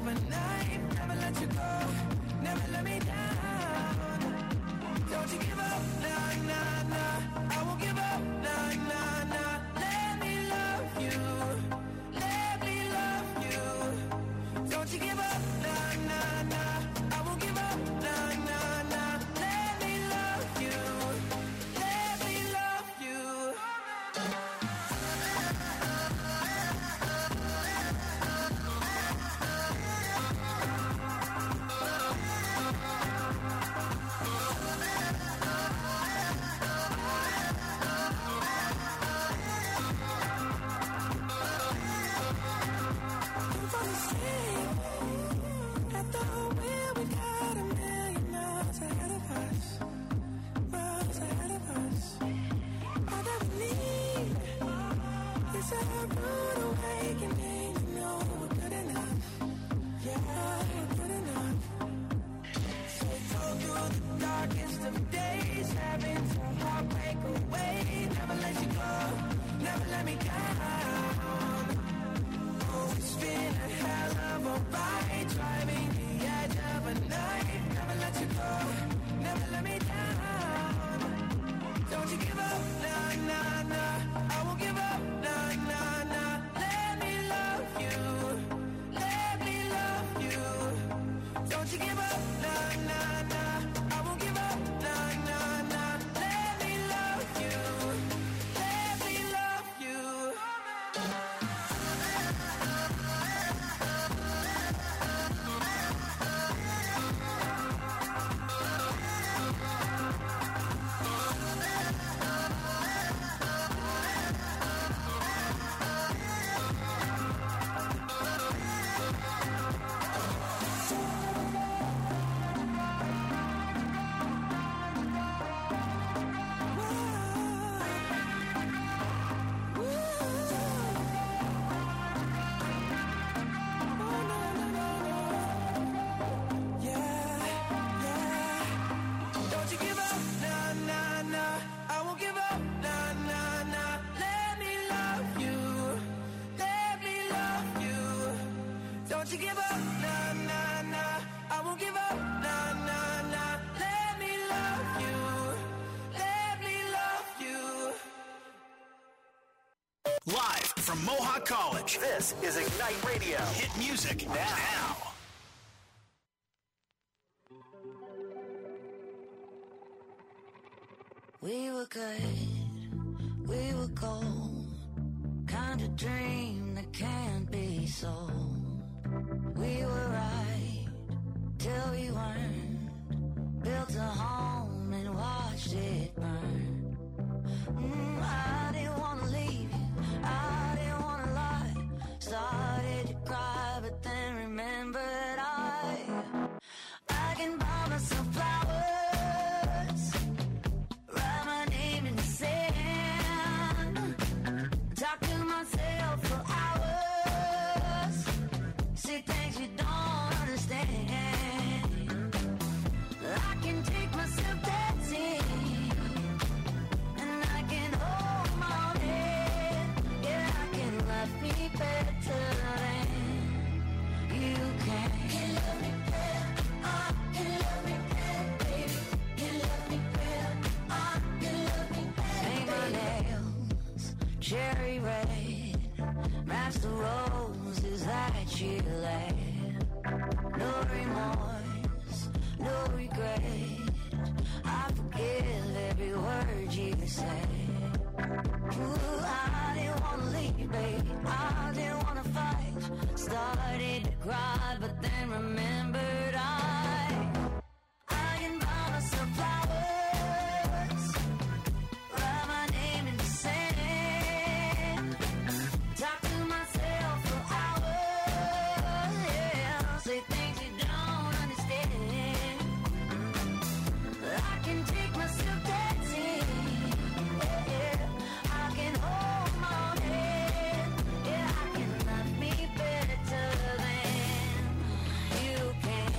of a knife. Never let you go, never let me down. Don't you give up, nah, nah, nah. I won't give up, nah, nah, nah. Let me love you, let me love you. Don't you give up, nah, nah, nah. I won't give up, nah, nah, nah. Let me love you, let me love you. Never let me down. Oh, it's been a hell of a ride, driving the edge of a knife. Never let you go, never let me down. Don't you give up, nah, nah, nah. I won't give up, nah, nah, nah. Let me love you, let me love you. Don't you give up, nah, nah, nah. I won't give up, nah, nah, nah. Let me love you, let me love you. Don't you give up, nah, nah, nah. I won't give up, nah, nah, nah. Let me love you, let me love you. Don't you give up, nah, nah, nah. I won't give up, nah, nah, nah. Let me love you, let me love you. Live from Mohawk College, This is Ignite Radio. hit music now. We were good, we were gold, kind of dream that can't be sold. We were right till we weren't, built a home and watched it burn. I didn't want to leave you, I didn't want to lie. Started to cry, but then remembered I can buy myself flowers, write my name in the sand, talk to myself for hours, say things you don't understand. I can take myself dancing, and I can hold my own head. Yeah, I can love me better than you can. Can love me better, can love me better, baby. Can love me better, can love me better. Paint my nails cherry red, match the roses that you laid. No remorse, no regret. I forgive every word you said. Ooh, I didn't wanna leave, baby. I didn't wanna fight. Started to cry, but then remembered I can buy myself flowers, write my name in the sand, talk to myself for hours, yeah, say things you don't understand. I can take myself dancing, yeah, I can hold my own head, yeah, I can love me better than you can.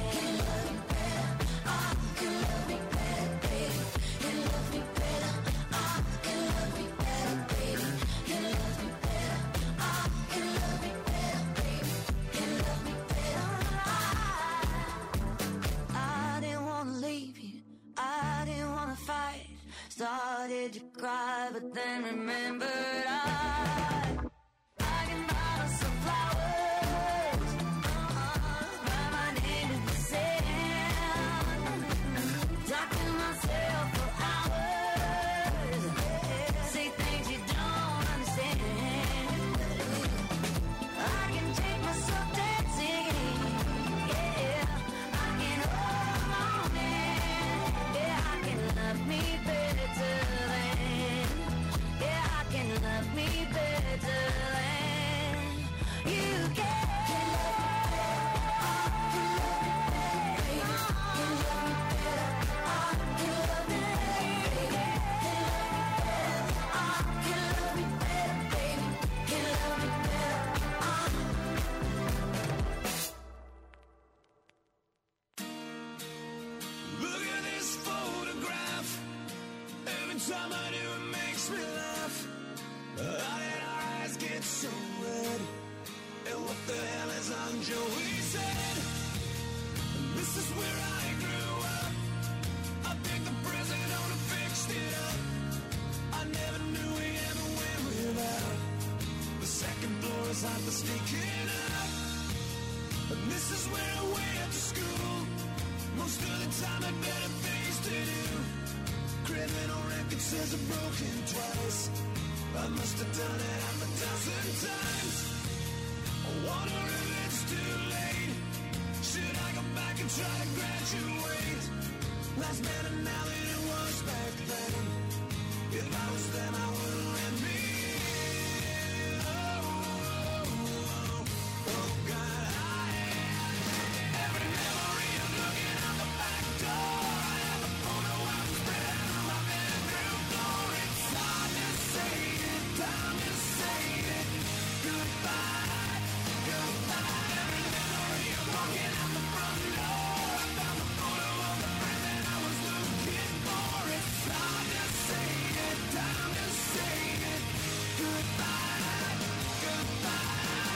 started to cry, but then remembered I can buy some flowers, write my name in the sand, talk to myself for hours, say things you don't understand. I can take myself dancing, yeah, I can hold on in, yeah, I can love me better than, yeah, I can love me better than you can. Look at this photograph. Every time I do, it makes me laugh. How did our eyes get so red? And what the hell is on Joey's head? This is where I grew up. I think the present owner fixed it up. I never knew we ever went without. The second floor is hot for sneaking up. And this is where I went to school. Most of the time I had better things to do. Criminal record says I've broken twice. I must have done it half a dozen times. I wonder if it's too late. Should I go back and try to graduate? Life's better now than it was back then. If I was them, I wouldn't let me in. Oh, God, every memory of looking out the back door. I have a photo of spread out on my bedroom floor. It's hard to say it, time to say it. Goodbye, goodbye. Every memory of walking out the front door. I found the photo of the friend that I was looking for. It's hard to say it, time to say it. Goodbye, goodbye.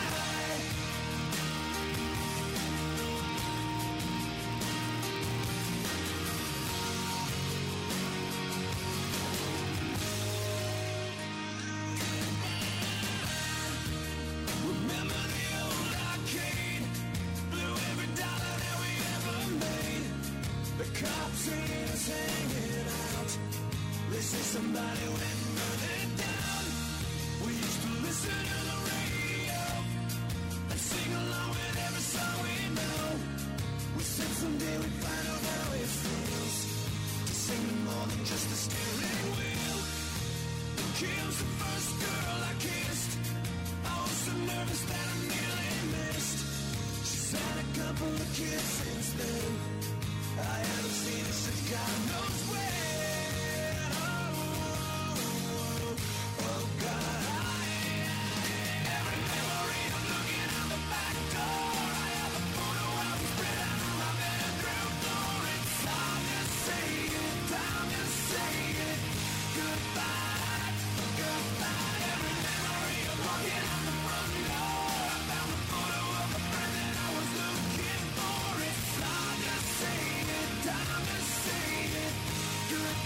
Remember the old arcade? Blew every dollar that we ever made. The cops seen us hanging out. They say somebody went and burned it down. We used to listen to the radio and sing along with every song we know. We said someday we'd find out how it feels to sing more than just a steering wheel. Kim's the first girl I kissed. I was so nervous that I nearly missed. She's had a couple of kids since then. I haven't seen her since God knows when. Oh, God, every memory of looking out the back door. I have a photo of spread out on my bedroom floor. It's time to say it, time to say it. Goodbye, goodbye. Every memory of walking out the front door. I found the photo of a friend that I was looking for. It's time to say it, time to say it. Goodbye.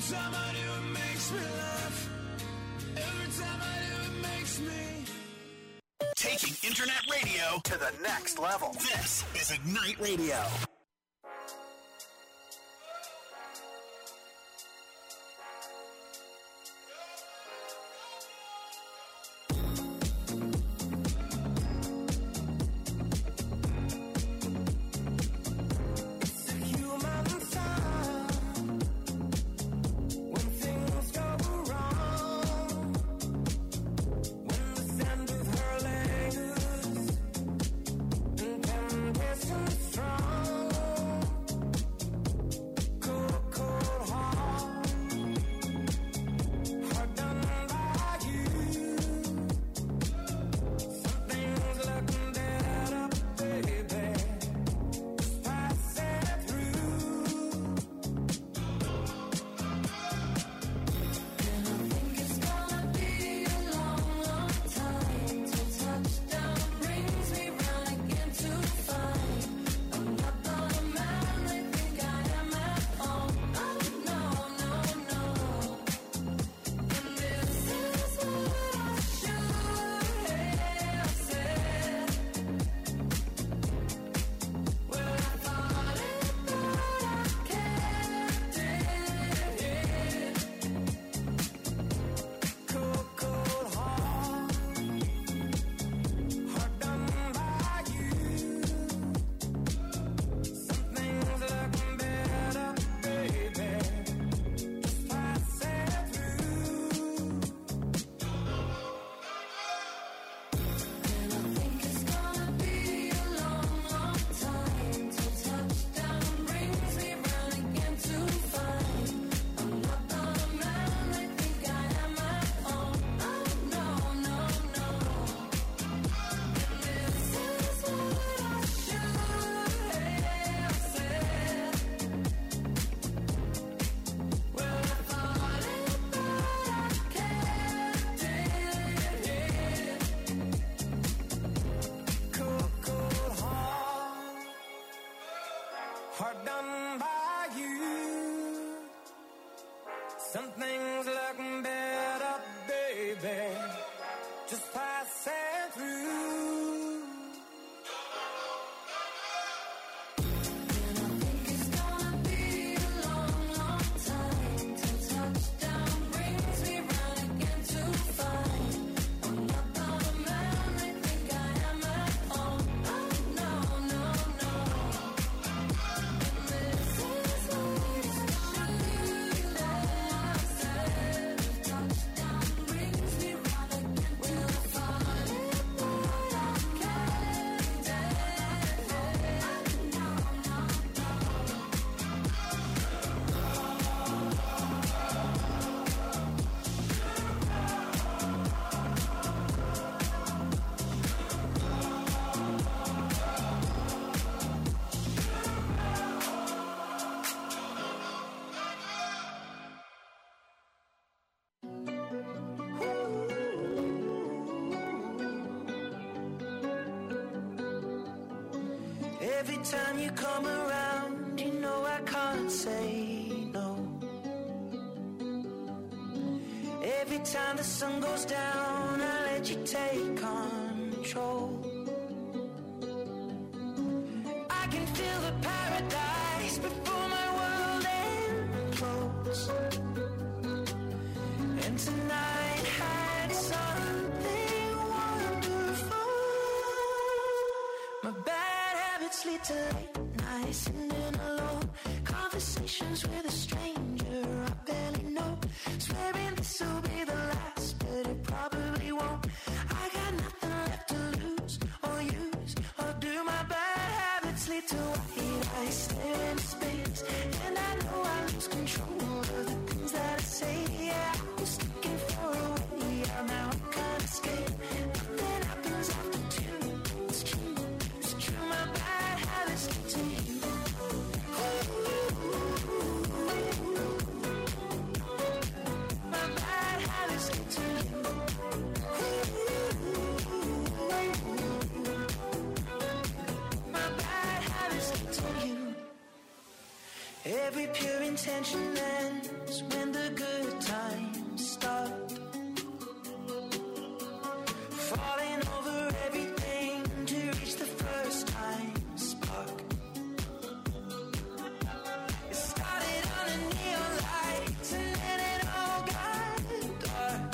time I do it makes me laugh. Every time I do it makes me. Taking internet radio to the next level. This is Ignite Radio. Hard done by you. Some things look better, baby, just passing through. Every time you come around, you know I can't say no. Every time the sun goes down, I let you take control. I can feel the paradise before my world implodes. And tonight had something wonderful. My bad habits lead to late nights, sitting alone, conversations with a stranger I barely know, swearing this will be the last, but it probably won't. I got nothing left to lose or use or do. My bad habits lead to white eyes staring into space, and I know I lose control of the things that I say. Yeah, I was looking for a way out, now I can't escape. Nothing happens after two. It's true, it's true. My bad habits lead to you. My bad habits Every pure intention ends when the good times start. Falling over everything to reach the first time spark. It started on a neon lights and then it all got dark.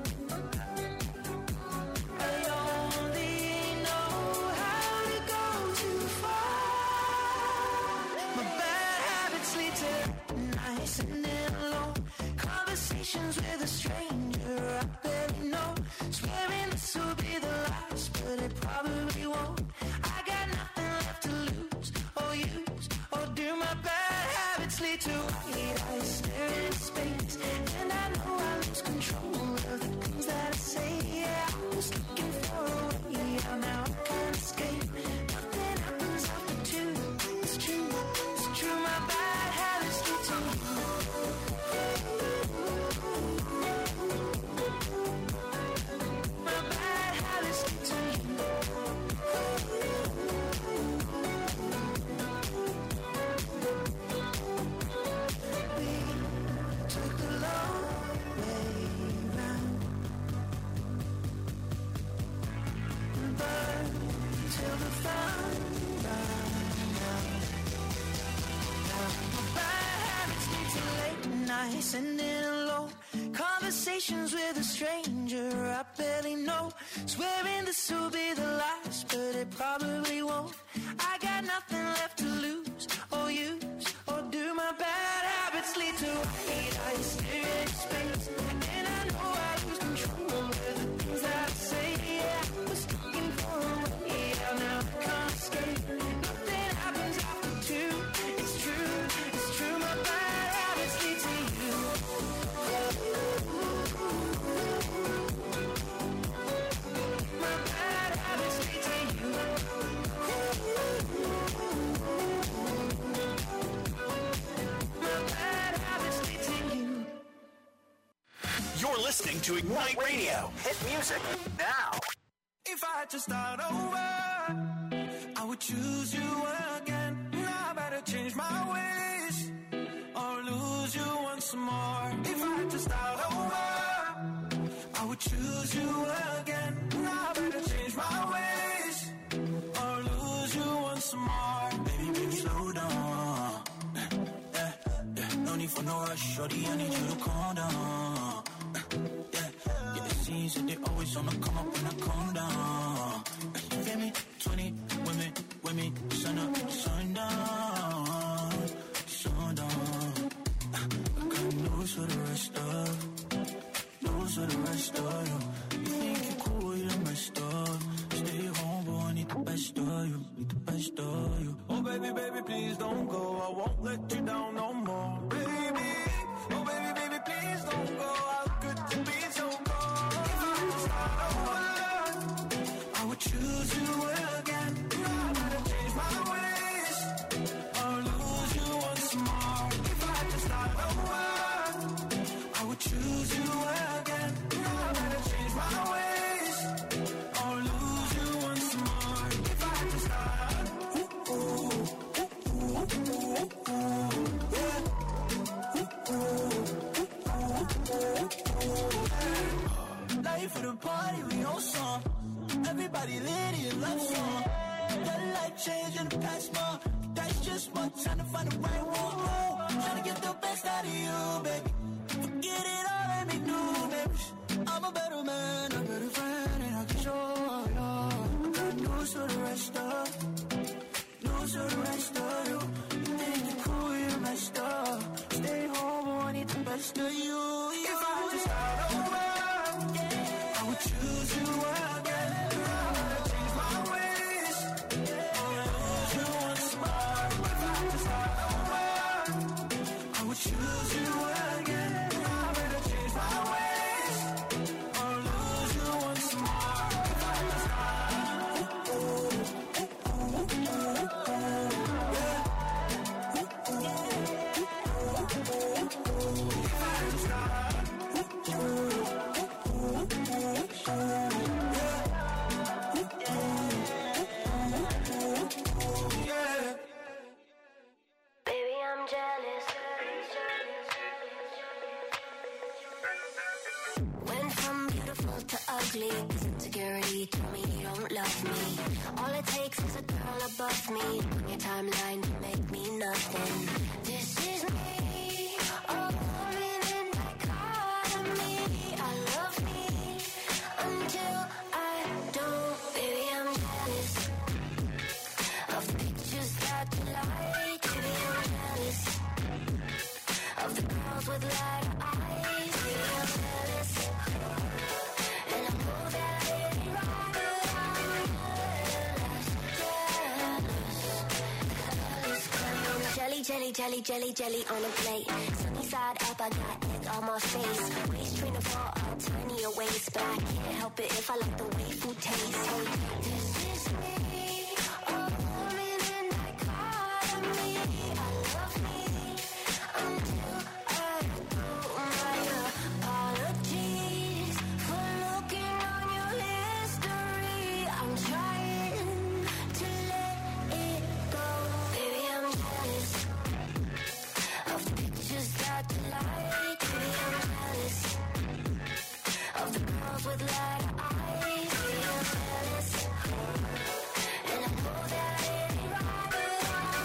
I only know how to go too far. My bad habits lead to nights and then alone. Conversations with a stranger I barely know. Swearing this will be the last, but it probably won't. I got nothing left to lose or use or do. My bad habits lead to white eyes staring into space, and I know I lose control of the things that I say. Yeah, I was looking for a way out, now I can't escape. Nothing happens after two. It's true, it's true. My bad habits lead to you. My bad habits lead to you. We took the long way round, burned till the fun ran out. My bad habits lead to late nights and then alone. Conversations with a stranger I barely know. Swearing this will be the last, but it probably won't. I got nothing left to lose or use or do. My bad habits lead to white eyes staring into space, and I know I lose control over the things that I say. Yeah, I was looking for a way out, now I can't escape. Nothing happens after two. It's true, it's true. My bad habits lead to you. My bad habits lead to you. My bad habits lead to you. You're listening to Ignite Radio. Hit music now. If I had to start over, I would choose you again. Now I better change my ways or lose you once more. If I had to start over, I would choose you again. Now I better change my ways or lose you once more. Baby, baby, slow down. No need for no rush, shorty, I need you to calm down. Yeah, it seems that they always on the come up when I calm down. You feel me? 20 women, sun up, sun down, sundown. I got news for the rest of, news for the rest of you. You think you're cool, you're messed up. Stay home, boy, I need the best of you, need the best of you. Oh baby, baby, please don't go, I won't let you down no more. Baby, oh baby, baby, please don't go. How could you be so cold? If I had to start over, I would choose you again. Now I gotta change my ways or lose you once more. If I had to start over, I would choose you again. Now I gotta change my ways or lose you once more. If I had to start, life of the party, we on song. Everybody lit in love song. Your life changed in the past month. That's just one time to find the right one. Trying to get the best out of you, baby. Forget it all, let me do, baby. I'm a better man, a better friend, and I can show you. I got news for the rest of, news for the rest of you. You think you're cool, you're messed up. Stay home, but I need the best of you. If I had to start over, I would choose you again. I would change my ways or lose you once more. If I had to start over, I would choose you again. I would change my ways or lose you once more. If I had to start, if I had to start. ugly, 'cause insecurity told me you don't love me. All it takes is a girl above me on your timeline to make me nothing. This is me, a woman in dichotomy. I love me until I don't. Baby, I'm jealous of the pictures that you like. Baby, I'm jealous of the girls with light eyes. Baby, I'm jealous. And I know that I ain't right, but I'm jealous. Jelly, jelly, jelly, jelly, jelly on a plate. Sunny side up, I got egg on my face. Waist train to fall a tinier waist, but I can't help it if I like the way food tastes. Hey, this is me, a woman in dichotomy. I love me until I do. My apologies for looking on your history. I'm trying to let it go. Baby, I'm jealous of the pictures that you like. Baby, I'm jealous of the girls with light eyes. Baby, I'm jealous. And I know that I ain't right, but I'm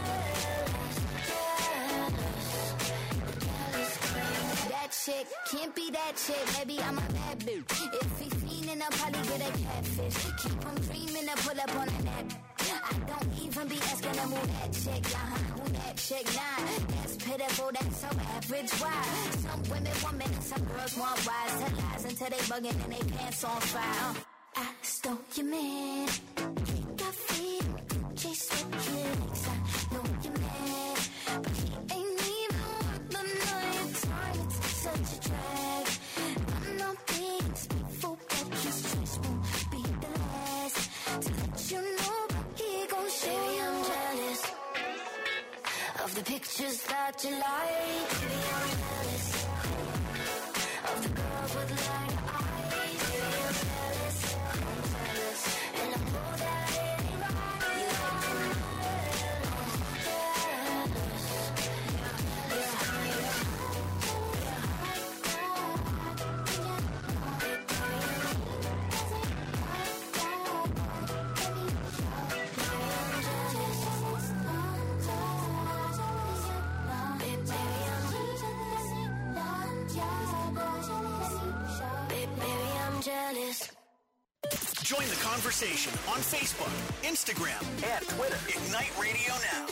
jealous. That chick can't be that chick. Maybe I'm a bad bitch. If he fiendin', I'll probably get a catfish. Keep him dreaming to pull up on a nap. I don't even be asking to move that chick. Who that chick? Nah, that's pitiful. That's so average. Why? Some women want men and some girls want wise. Tell lies until they bugging and they pants on fire. I stole your man. Got feet, chase with legs. I know you're mad, but he ain't even worth the night time. It's such a drag. I'm not being spiteful, but his choice won't be the last. To let you know, he gon' show. Baby, I'm jealous of the pictures that you like. Baby, I'm jealous of the girls with light eyes. Baby, I'm jealous, and I know that I ain't right. You like to know Join the conversation on Facebook, Instagram, and Twitter. Ignite Radio Now.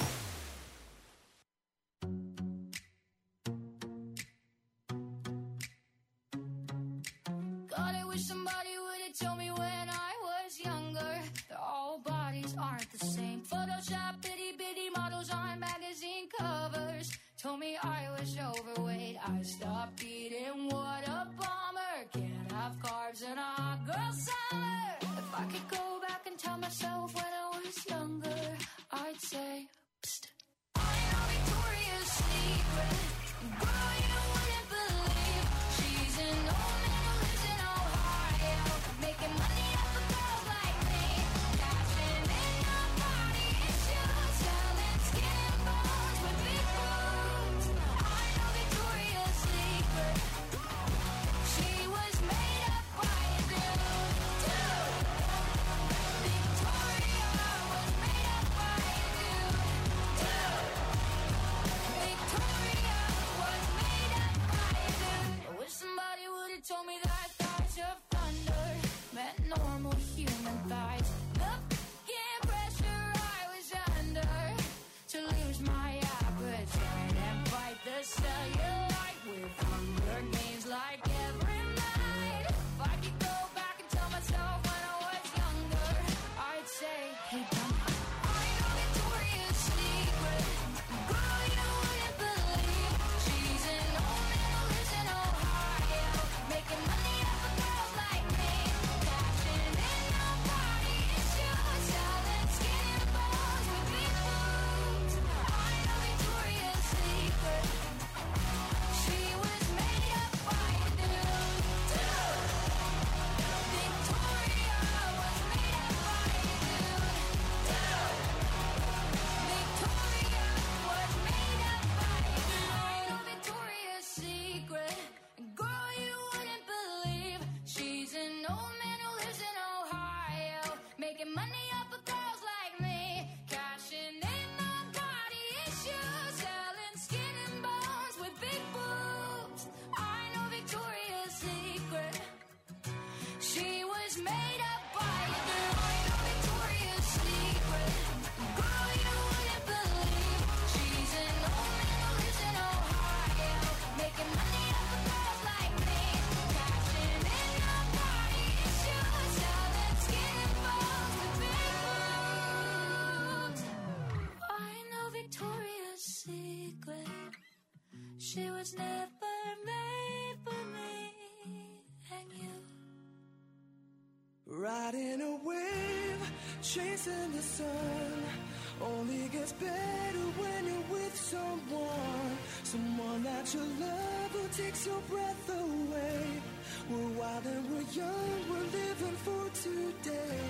God, I wish somebody would have told me when I was younger that all bodies aren't the same. Photoshop itty bitty models on magazine covers told me I was overweight. I stopped eating, what a bummer. Can't have carbs in a hot girl summer. If I could go back and tell myself when I was younger, I'd say, psst, I know Victoria's Secret. Girl, you wouldn't believe she's an old man who lives in Ohio, making money off of girls like me, cashing in your body issues, selling skin for She was never made for me and you. Riding a wave, chasing the sun, only gets better when you're with someone that you love who takes your breath away. We're wild and we're young, we're living for today.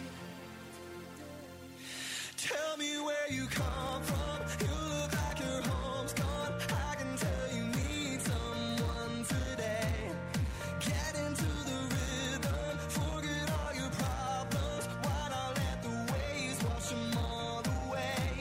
Tell me where you come from, you look like your home's gone. I can tell you need someone today. Get into the rhythm, forget all your problems. Why not let the waves wash them all away?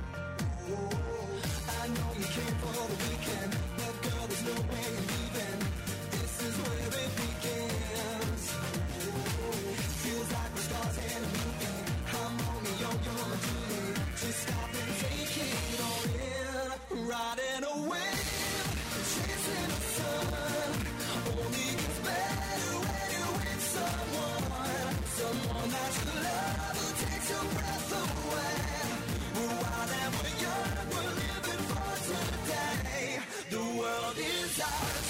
I know you came for the weekend, but girl, there's no way you're leaving. This is where it begins. Feels like we're stars in a movie. I'm Romeo, you're my Julie. Just stop and take it all in. Riding a wave, chasing the sun. Only gets better when you're with someone that you love who takes your breath away. We're wild and we're young, we're living for today. The world is ours.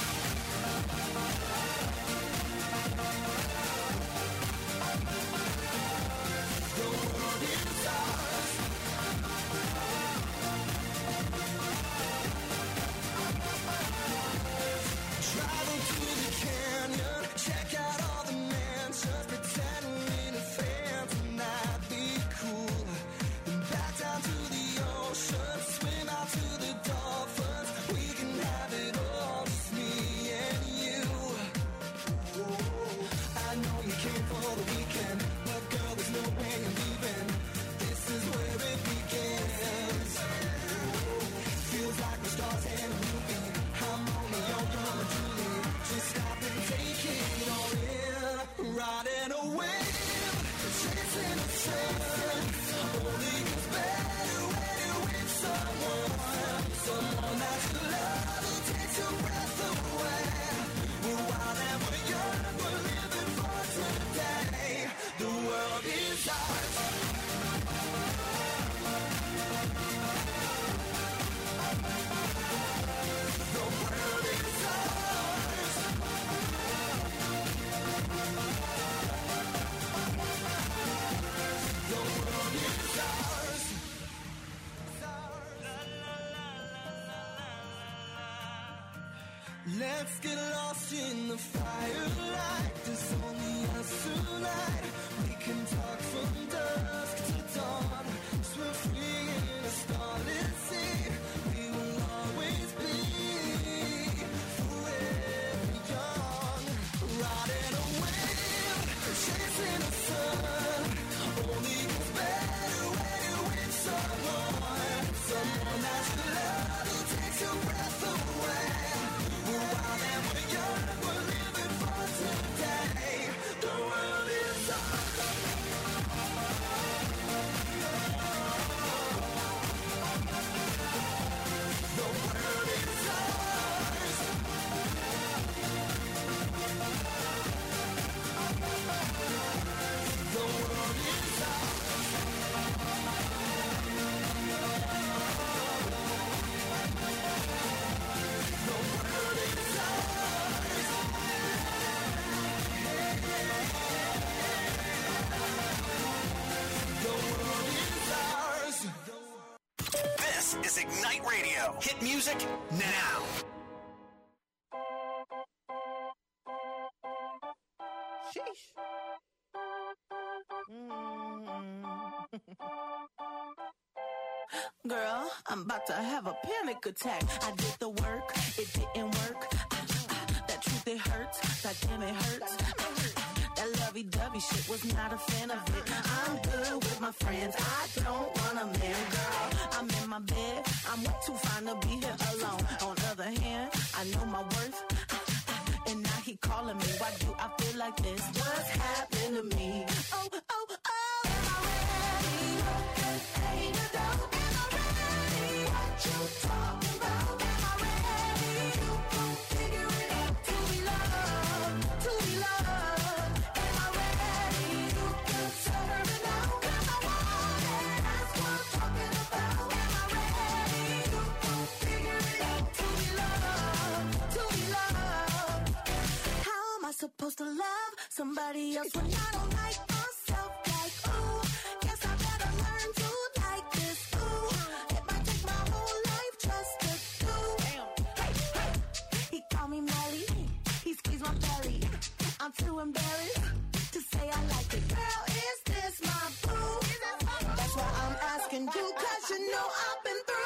The world is ours. Travel to the canyon, check out all the mansions, pretend we're in a fancy night, be cool. Then back down to the ocean, swim out to the dolphins. We can have it all, just me and you. I know you came for the weekend, but girl, there's no way you're leaving. This is where it begins. Feels like we're stars in a movie. I'm Romeo, you're my Julie. Just stop and take it all in. Riding a wave, chasing the sun. Only gets better when you're with someone that you love who takes your breath away. We're wild and we're young, we're living for today. The world is ours. The world is ours. The world is ours. Let's get lost in the firelight. There's only us tonight. We can talk from dusk to dawn. Swim free in a starlit sea. We will always be forever young. Riding a wave, chasing the sun. Only gets better when you're with someone that you love who takes your breath away. We're wild and we're young, we're living for today. The world is ours. The world is ours. The world is ours. The world is ours. The world is ours. This is Ignite Radio. Hit music now. Sheesh. Girl, I'm about to have a panic attack. I did the work, it didn't work. That truth, it hurts. That damn, it hurts. That lovey-dovey shit was not a fan of it. I'm good with my friends. I don't want a man, girl. I'm in my bed. I'm way too fine to be here alone. On the other hand, I know my worth. And now he calling me. Why do I feel like this? What's happened to me? Oh, oh, oh. Am I ready? Ain't no doubt. Am I ready? What you talking about? Am I ready? You gon' figure it out. To be loved, to be loved. Am I ready? You can serve it now. 'Cause I want it. That's what I'm talking about. Am I ready? You gon' figure it out. To be loved. to love somebody else when I don't like myself. Like, ooh, guess I better learn to like this. Ooh, it might take my whole life just to do. Hey, hey, he called me Melly, he squeezed my belly. I'm too embarrassed to say I like it. Girl, is this my boo? That's why I'm asking you, 'cause you know I've been through.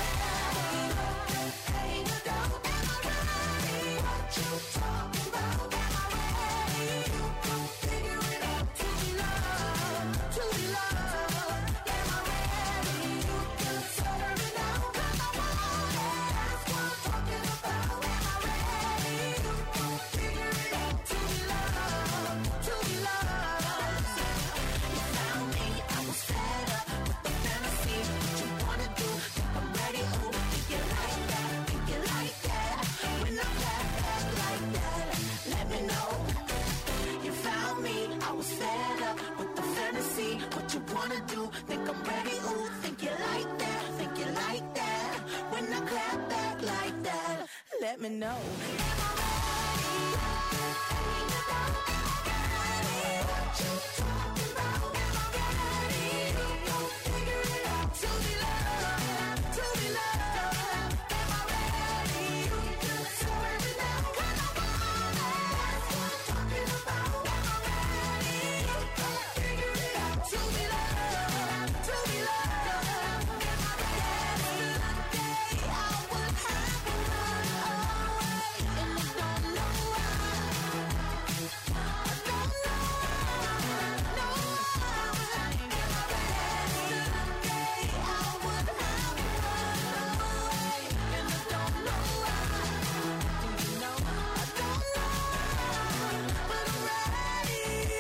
Hey, you don't, am I ready? What you talking about? Am I ready? You can figure it out. To be loved, to be loved. Am I ready? You can serve it out. 'Cause I want it. That's what I'm talking about. Am I ready? You can figure it out. To be loved, to be loved. You found me, I was fed up with the fantasy. What you wanna do? Think I'm ready? Ooh, think you like that? Think you like that? When I clap back like that, let me know. You found me, I was fed up with the fantasy. What you wanna do? Think I'm ready? Ooh, think you like that? Think you like that? When I clap back like that, let me know. Am I ready? Hey, you don't, am I ready? What you talking about? Am I ready? You gon' figure it out. To be loved, to be loved. Am I ready? You can serve it now. 'Cause I want it. That's what I'm talking about. Am I ready? You gon' figure it out. To be loved, to be loved. Am I ready? Yesterday I would have run away, and I don't know why. I don't know, no why. Am I ready? Yesterday I would have run away, and I don't know why. You know, I don't know, but I'm ready.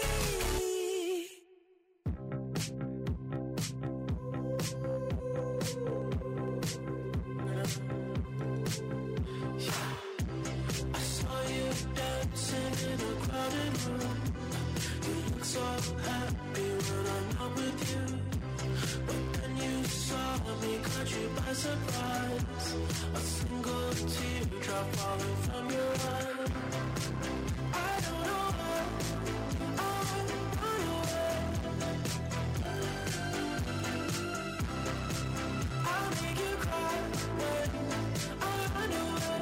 I saw you dancing in a crowded room. You look so happy when I'm not with you. But then you saw me, caught you by surprise. A single teardrop falling from your eye. I don't know why I run away. I'll make you cry when I run away.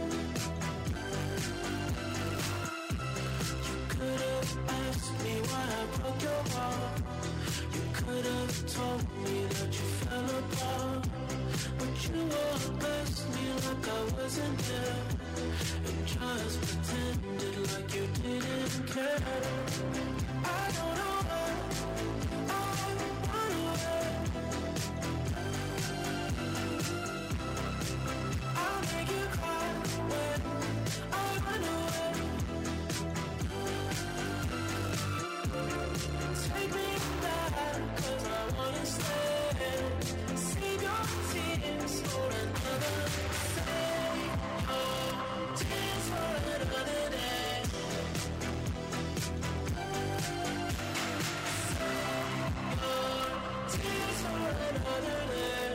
You could have asked me why I broke your heart. You could have told me that you fell apart. But you undressed me like I wasn't there, and just pretended like you didn't care. I don't know why I run away. I'll make you cry when I run away. Take me back, 'cause I wanna stay. Save your tears for another. Save your tears for another day. Save your tears for another day.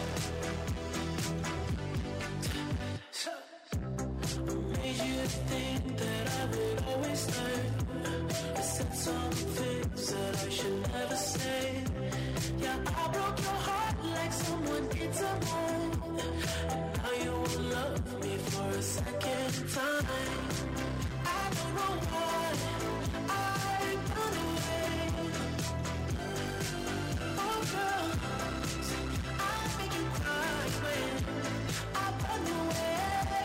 I made you think that I would always stay. I said some things that I should never say. Yeah, I broke your heart like someone did someone. And now you will love me for a second time. I don't know why I run away. Oh girl, I'll make you cry when I run away.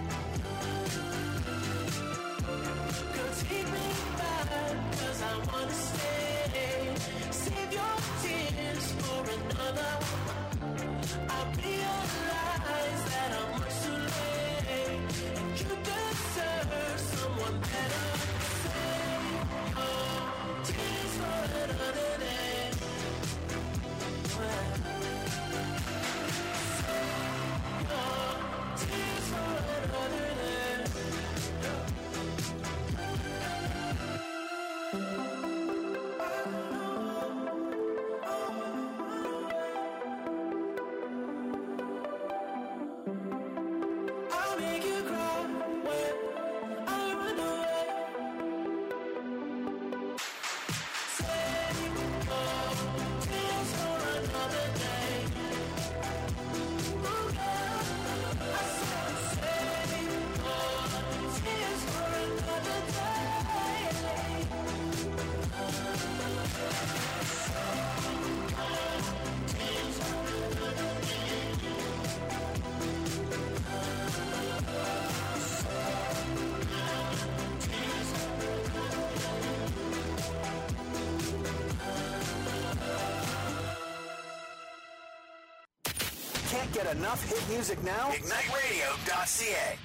Girl, take me back, 'cause I wanna stay. Save your tears for another. I realize that I'm much too late, and you deserve someone better. Can't get enough hit music now? IgniteRadio.ca.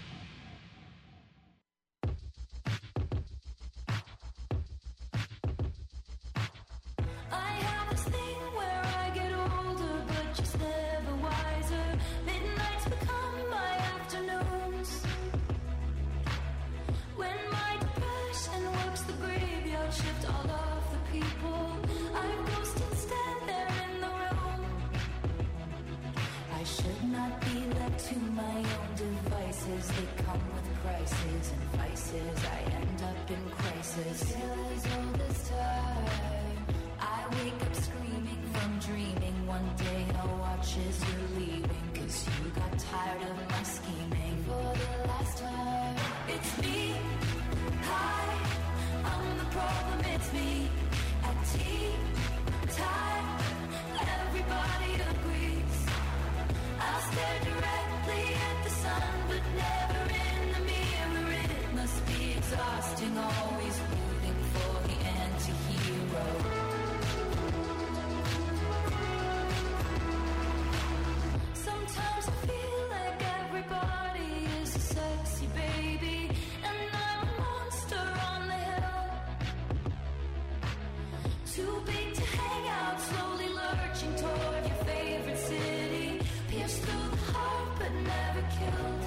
I have this thing where I get older, but just never wiser. Midnights become my afternoons. When my depression works the graveyard shift all of the people, I ghost and stand there in the room. I should not be left to my own devices. They come with prices and vices. I end up in crisis. Still as old as time. I wake up screaming from dreaming. One day I'll watch as you're leaving, 'cause you got tired of my scheming. For the last time, it's me. Hi, I'm the problem, it's me. At tea time, everybody agrees. I'll stare directly at the sun, but never in the mirror. It must be exhausting, always rooting for the anti-hero. Sometimes I feel like everybody is a sexy baby, and I'm a monster on the hill. Too big to hang out, slowly lurching toward your favorite city. Pierced through the heart, but never killed.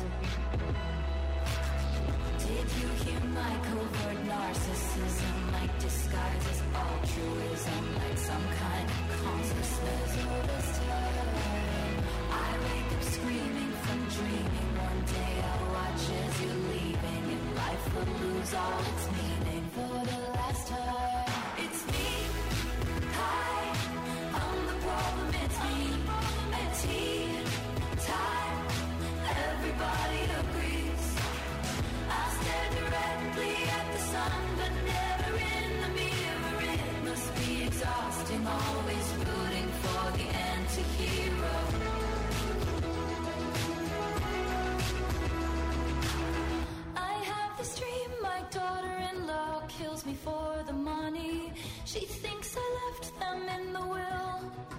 Did you hear my covert narcissism? Like disguise as altruism, like some kind of consciousness. All this time, I wake up screaming from dreaming. One day I'll watch as you're leaving, and life will lose all its meaning. For the last time, it's me. Hi, I'm the problem, it's me. At tea time, everybody agrees. I'll stare directly at the sun, but never in the mirror. It must be exhausting, always rooting for the anti-hero. I have this dream, my daughter-in-law kills me for the money. She thinks I left them in the will.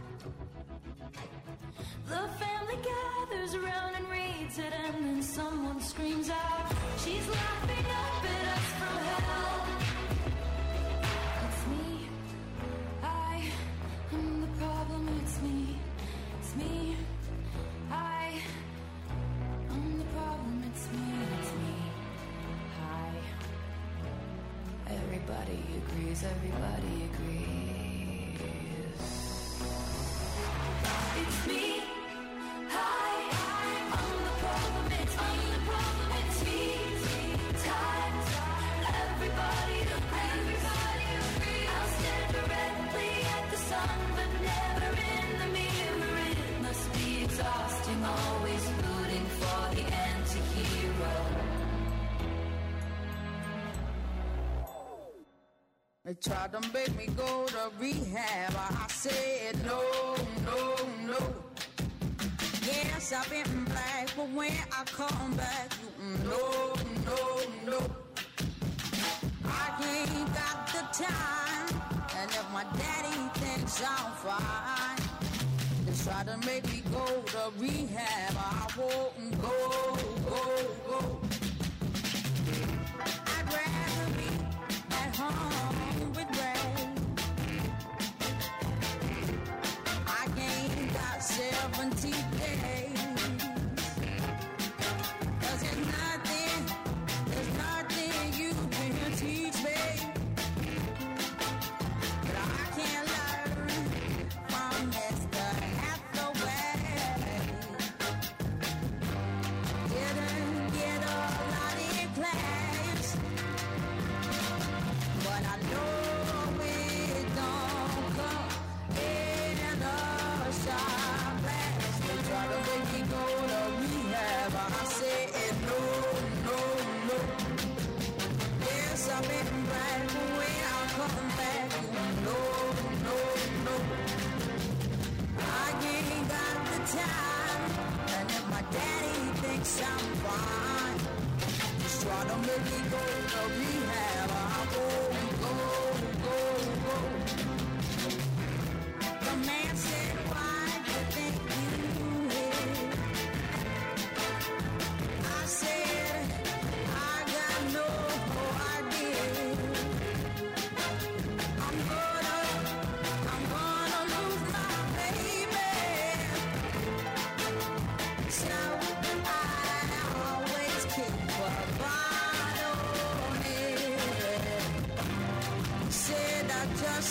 The family gathers around and reads it, and then someone screams out, she's laughing up at us from hell. It's me. I am the problem, it's me. It's me. I am the problem, it's me. It's me. Hi. Everybody agrees, everybody agrees. It's me. Hi, I'm the problem, it's me. The problem, it's me. Time, everybody agrees. I'll stare directly at the sun, but never in the mirror. It must be exhausting, always rooting for the anti-hero. They tried to make me go to rehab. I said no, no, no. Yes, I've been black, but when I come back, no, no, no. I ain't got the time, and if my daddy thinks I'm fine, they try to make me go to rehab. I won't go, go, go. I'd rather be at home with Ray. I ain't got 70 days. 'Cause there's nothing you can teach me that I can't learn from Mr. Hathaway. Didn't get a lot in class, but I know it don't come in a shot glass. They try to make me go to rehab. I said no, no, no. Yes, I've been black, but when I come back, no, no, no. I ain't got the time, and if my daddy thinks I'm fine, just try to make me go to rehab. I won't go, go, go. The man said, why do you think you hit?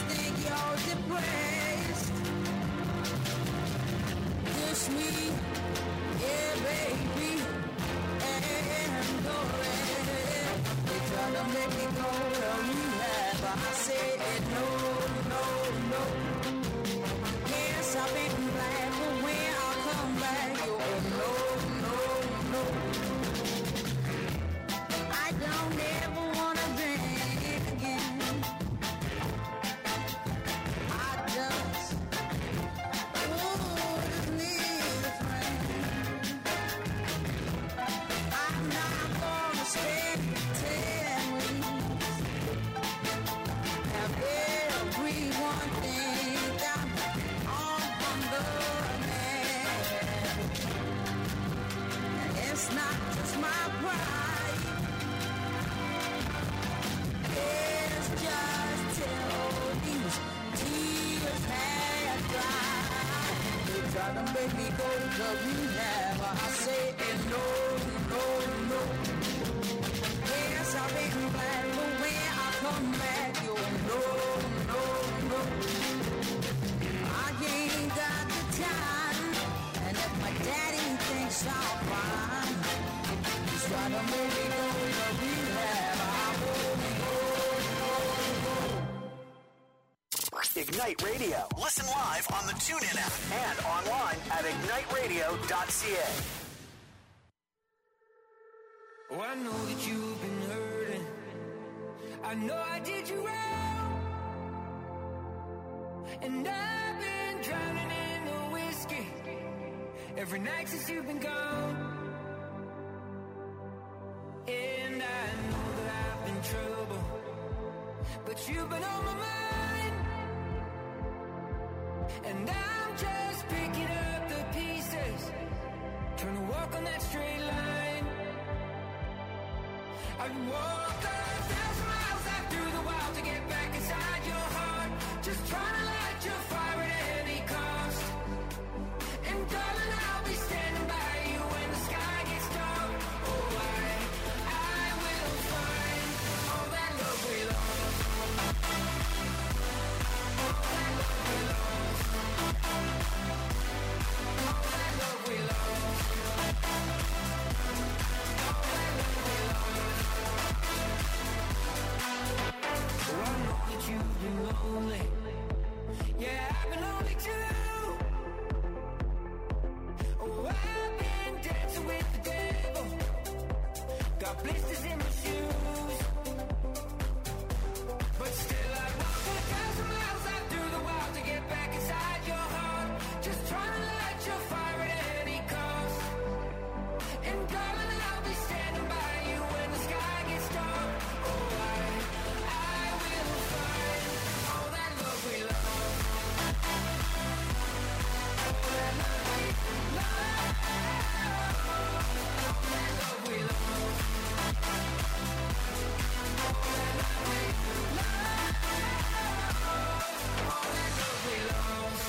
just think you're depressed. Just me, yeah, baby, and the rest. They try to make me go to rehab, but I say no, no, no. Yes, I've been black, but when I come back, you're no, no, no. I don't ever wanna drink again. I just need a friend. I'm not gonna spend 10 weeks. Have everyone think I'm on the man. And it's not just my pride. It's just till these tears had dried. They try to make me go to rehab. I say no, no, no. Yes, I've been black, but when I come back, you're no, no, no. I ain't got the time, and if my daddy thinks I'm fine, he's trying to make me go to rehab. I won't go, no, no. Ignite Radio. Listen live on the TuneIn app and online at igniteradio.ca. Oh, I know that you've been hurting. I know I did you wrong. And I've been drowning in the whiskey every night since you've been gone. And I know that I've been trouble, but you've been on my mind. And I'm just picking up the pieces, trying to walk on that straight line. I'd walk 1,000 miles out through the wild to get back inside your heart, just trying to light your fire at any cost. And darling, I'll be standing by you when the sky gets dark. Oh, I will find all that love we lost. All that love we lost. All that love we lost. All that love we lost. Oh, I know that you've been lonely. Yeah, I've been lonely too. Oh, I've been dancing with the devil. Got blisters in my shoes. But still I walk 1,000 miles out through the wild to get back inside your heart, just trying to light your fire at any cost. And darling, I'll be standing by you when the sky gets dark. Oh, I will find all that love we lost. All that love we lost. All that love we lost. All that love we lost. All that love we lost.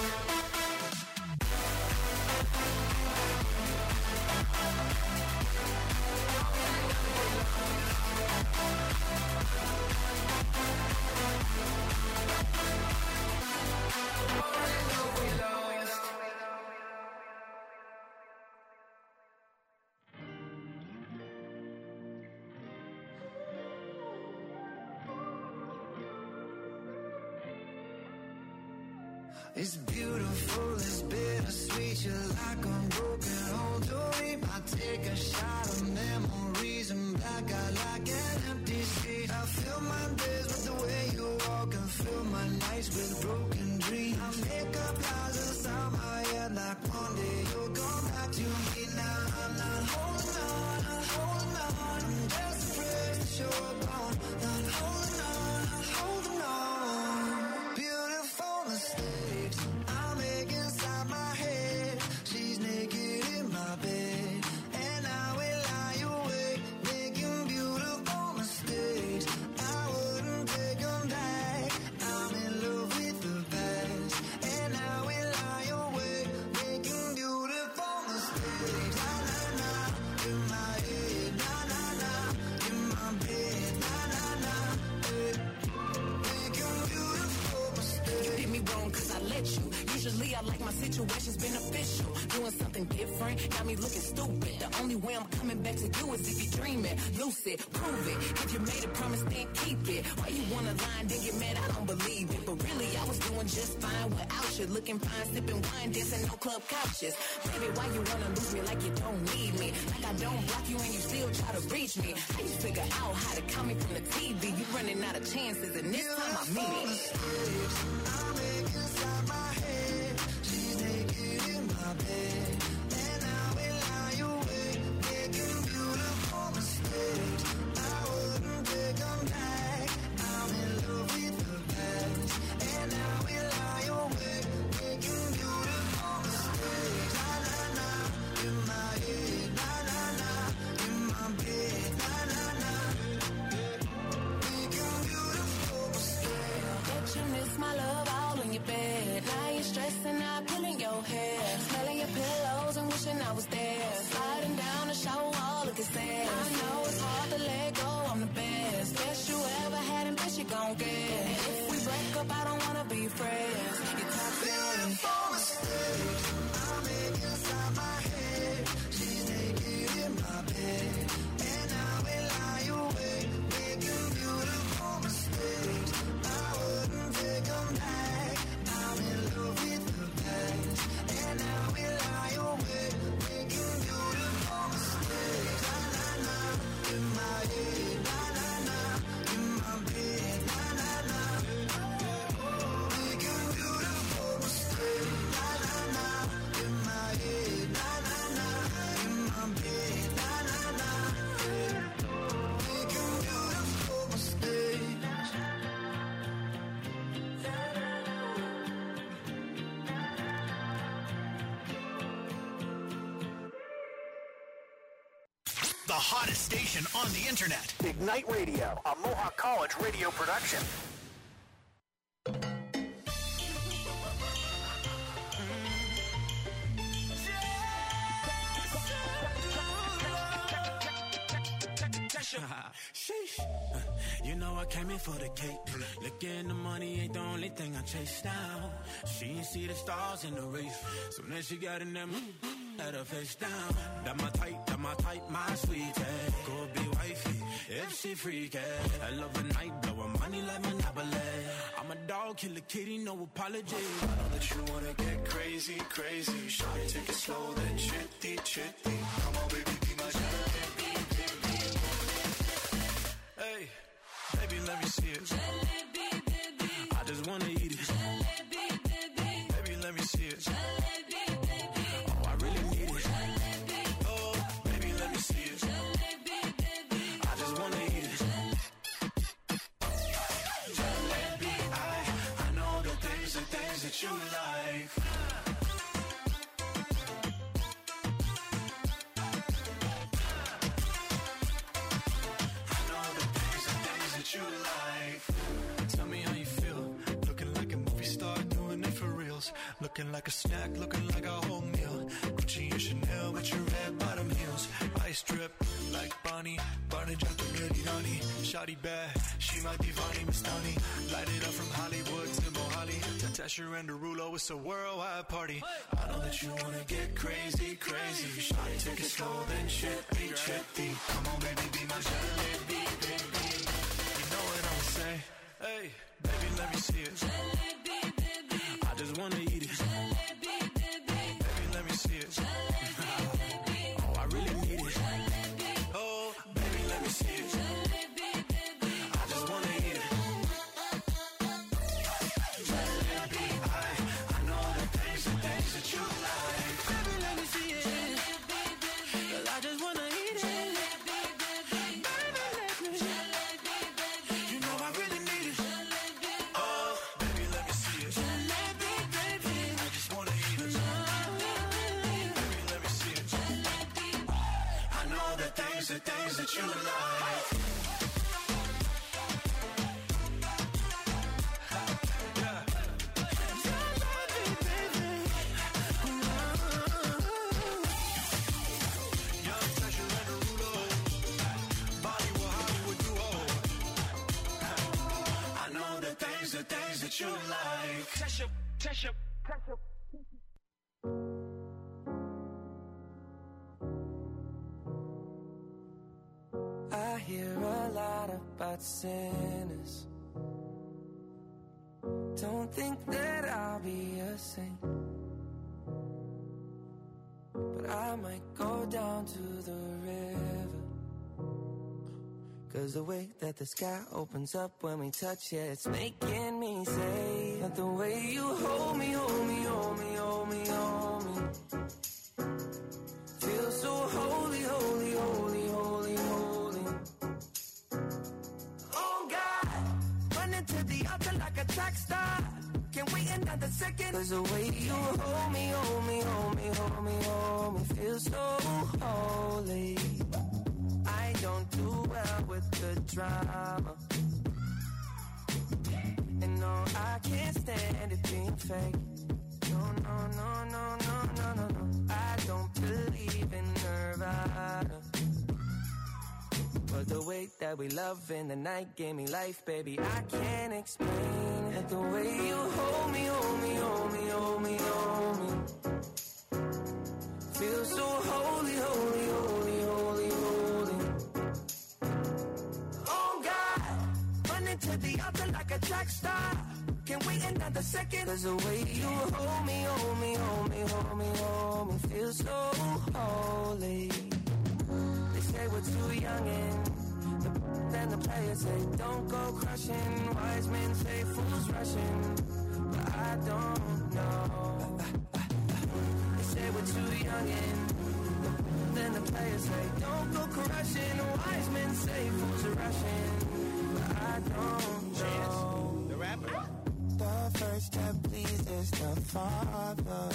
It's beautiful, it's bittersweet. You're like a broken home to me. I take a shot of memories and black out like an empty street. I fill my days with the way you walk and fill my nights with broken dreams. I make up lies inside my head like one day you'll come back to me. Now I'm not holding on, not holding on. I'm just afraid to show up on. Not holding on, not holding on. Beautiful mistakes I make inside my head. She's naked in my bed, and I will lie awake, making beautiful mistakes. I wouldn't take them back. I'm in love with the past, and I will lie awake, making beautiful mistakes. Na na na, in my head, na na na, in my bed, I like my situation's beneficial. Doing something different, got me looking stupid. The only way I'm coming back to you is if you're dreaming. Lucid, prove it. If you made a promise, then keep it. Why you wanna lie and then get mad? I don't believe it. But really, I was doing just fine without you. Looking fine, sipping wine, dancing no club couches. Baby, why you wanna lose me like you don't need me? Like I don't block you and you still try to reach me. How you figure out how to call me from the TV? You running out of chances and this time I mean it. I make inside my head. She's naked in my bed. And I will lie awake, making beautiful mistakes. I wouldn't take them back. I'm in love with the past. And I will lie awake, making beautiful mistakes. La la la, in my head. La la la, in my bed. La la la, making beautiful mistakes. Bet you miss my love all in your bed. Now you're stressing out, pulling your hair, smelling your pillows and wishing I was there. Sliding down the shower wall, looking sad. I know it's hard to let go, I'm the best. Best you ever had and best you gon' get. And if we break up, I don't wanna be friends. You're toxic. Beautiful mistakes I make inside my head. She's naked in my bed. And I will lie awake, making beautiful mistakes. I wouldn't take them back. I'm in love with the past. And I will lie awake, making beautiful mistakes. La la la, in my head. La la la, in my bed. La la la, making beautiful mistakes. La la la, in my head. La la la, in my bed. La la la, making beautiful mistakes. The hottest station on the internet. Ignite Radio, a Mohawk College radio production. Sheesh. You know I came in for the cake. Looking the money ain't the only thing I chase down. She ain't see the stars in the race. So then she got in them, had her face down. That my type, my sweetie. Go be wifey, if she freaky. I love a night, blowin' money like Monopoly. I'm a dog, kill a kitty, no apology. I know that you wanna get crazy, crazy. Shawty, take it slow, then chitty, chitty. Come on, baby, be my jalebi, baby. Hey, baby, let me see it. Jalebi, baby. I just wanna eat it. Jalebi, baby. Baby, let me see it. Jalebi, baby. Oh, I really need it. Jalebi, Oh, baby, let me see it. jalebi, baby. I just wanna eat it. Jalebi, I know the things that you like. I know the things that you like. Tell me how you feel. Looking like a movie star, doing it for reals. Looking like a snack, looking like a whole meal. Gucci and Chanel with your red bottom heels. Ice drip like Bonnie. Barney dropped the ready honey. Shawty bad, she my divani Mastani. Light it up from Hollywood to Mohali. To Tesher and Derulo, it's a worldwide party. I know that you wanna get crazy, crazy. Shawty, take it slow, then chitty, chitty. Come on, baby, be my jalebi, baby. You know what I'ma say? Hey, baby, let me see it. Jalebi, baby. I just wanna eat it. Jalebi, baby. Baby, let me see it. Oh, I really need it. Oh, baby, let me see it. I just wanna eat it. Jalebi, I know the things that you like. Baby, let me see it. 'Cause I just wanna eat it. You know I really need it. Oh, baby, let me see it. I just wanna eat it. Baby, let me see it. I know the things that you like. Young Tesher and Derulo. Bollywood, Hollywood duo. I know the things that you like. Tesher. hear a lot about sinners. Don't think that I'll be a saint, but I might go down to the river. 'Cause the way that the sky opens up when we touch it, it's making me say that the way you hold me, hold me, hold me, hold me, hold me, feels so holy, holy, holy, holy, holy. Oh God, running to the altar like a track star. Can't wait another second. 'Cause the way you hold me, hold me, hold me, hold me, hold me, feels so holy. I don't do well with the drama, and no, I can't stand it being fake. No, no, no, no, no, no, no, no. I don't believe in Nirvana, but the way that we love in the night gave me life, baby. I can't explain it. The way you hold me, hold me, hold me, hold me, hold me, feels so holy, holy, holy, holy, holy. Oh God, running to the altar like a track star. Can't wait another second. 'Cause the way you hold me, hold me, hold me, hold me, hold me, feels so holy. They say we're too young and then the players say don't go crushing. Wise men say fools rushing, but I don't know. They say we're too young and then the players say don't go crushing. Wise men say fools are rushing, but I don't know. The rapper. The first that pleases the Father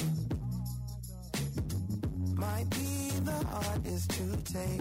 might be the hardest to take.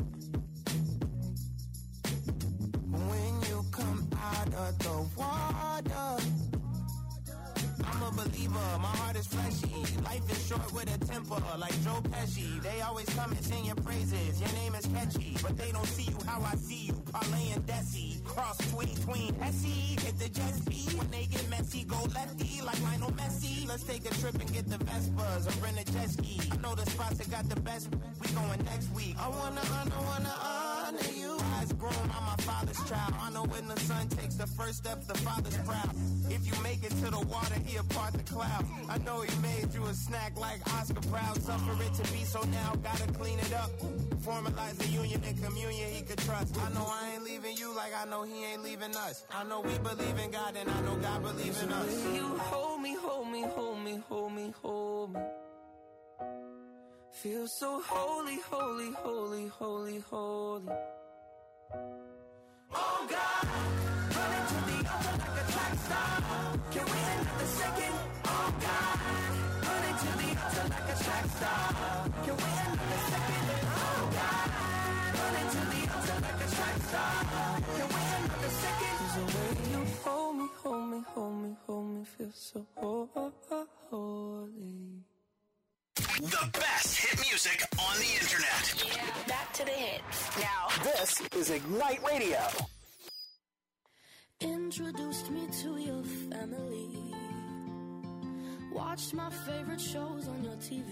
When you come out of the water, I'm a believer, my heart is fleshy. Life is short with a temper, like Joe Pesci. They always come and sing your praises, your name is catchy, but they don't see you how I see you. Parlay and Desi, cross tween, Essie, hit the jet ski. When they get messy, go lefty, like Lionel Messi. Let's take a trip and get the Vespas, or rent a jet ski. I know the spots that got the best, we going next week. I wanna honor you. As grown, I'm my father's child. I know when the son takes the first step, the father's proud. If you make it to the water, he'll part the clouds. I know he made you a snack like Oscar Proud. Suffer it to be so now, gotta clean it up. Formalize the union and communion he could trust. I know I ain't leaving you like I know he ain't leaving us. I know we believe in God and I know God believes in us. You hold me, hold me, hold me, hold me, hold me, feel so holy, holy, holy, holy, holy. Oh God, running to the altar like a track star. Can't wait another second. Oh God, running to the altar like a track star. Can't wait another second. Oh God, running to the altar like a track star. Can't wait another second. 'Cause the way you hold me, hold me, hold me, hold me, feel so holy. The best hit music on the internet. Yeah. Back to the hits. Now, This is Ignite Radio. Introduced me to your family. Watched my favorite shows on your TV.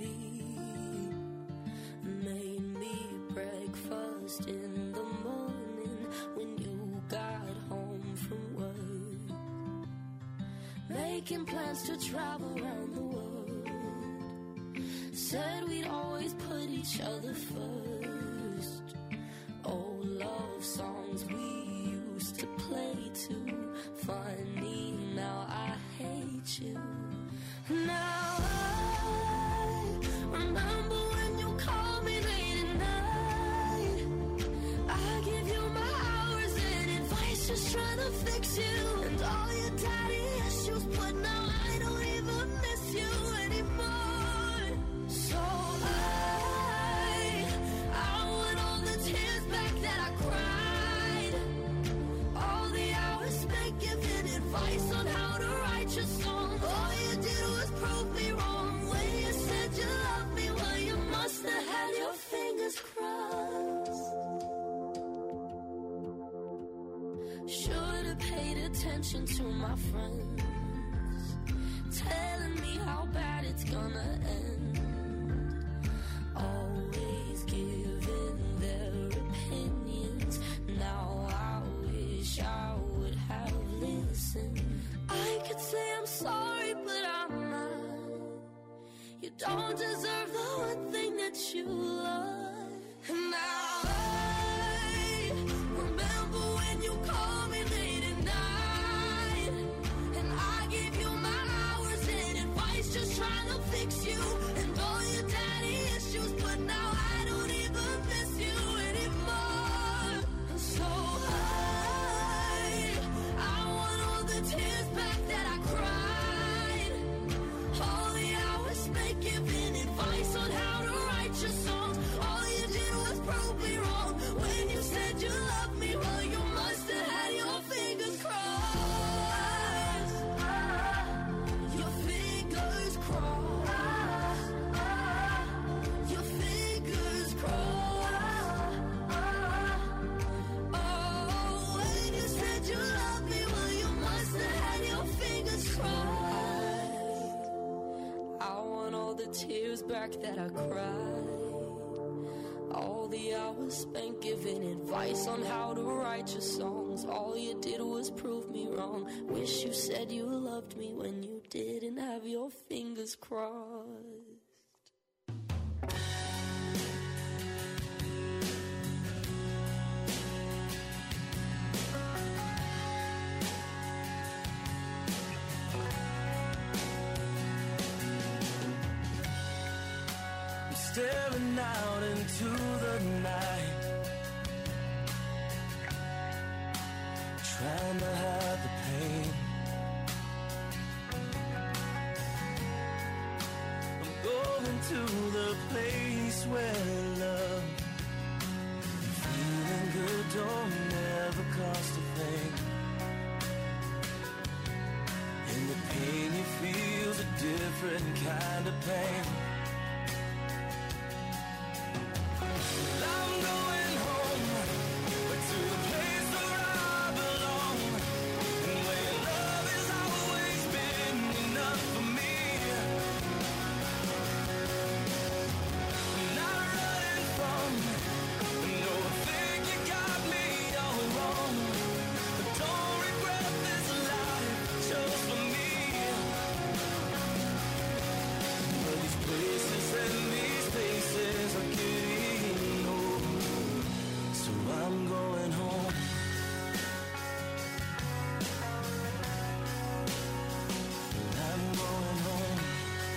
Made me breakfast in the morning when you got home from work. Making plans to travel around the world. Said we'd always put each other first. Old love songs we used to play too. Funny, now I hate you. Now I remember when you called me late at night. I give you my hours and advice, just trying to fix you. And all your daddy issues, but now I don't even miss you anymore. So I want all the tears back that I cried. All the hours spent giving advice on how to write your song. All you did was prove me wrong when you said you loved me. Well, you must have had your fingers crossed. Should have paid attention to my friends, telling me how bad it's gonna end. Always giving their opinions. Now don't deserve the one thing that you love. And now I remember when you called me late at night, and I gave you my hours and advice, just trying to fix you and all your daddy issues. But now I don't even miss you anymore. So I want all the tears back that I cried, all the hours spent giving advice on how to write your songs. All you did was prove me wrong when you said you loved me. Well, you must have had your fingers crossed. Your fingers crossed. Your fingers crossed. Oh, when you said you loved me, well, you must have had your fingers crossed. I want all the tears back that I cried, all the hours spent giving advice on how to write your songs. All you did was prove me wrong. Wish you said you loved me when you didn't have your fingers crossed. I'm staring out into the night, trying to hide the pain. I'm going to the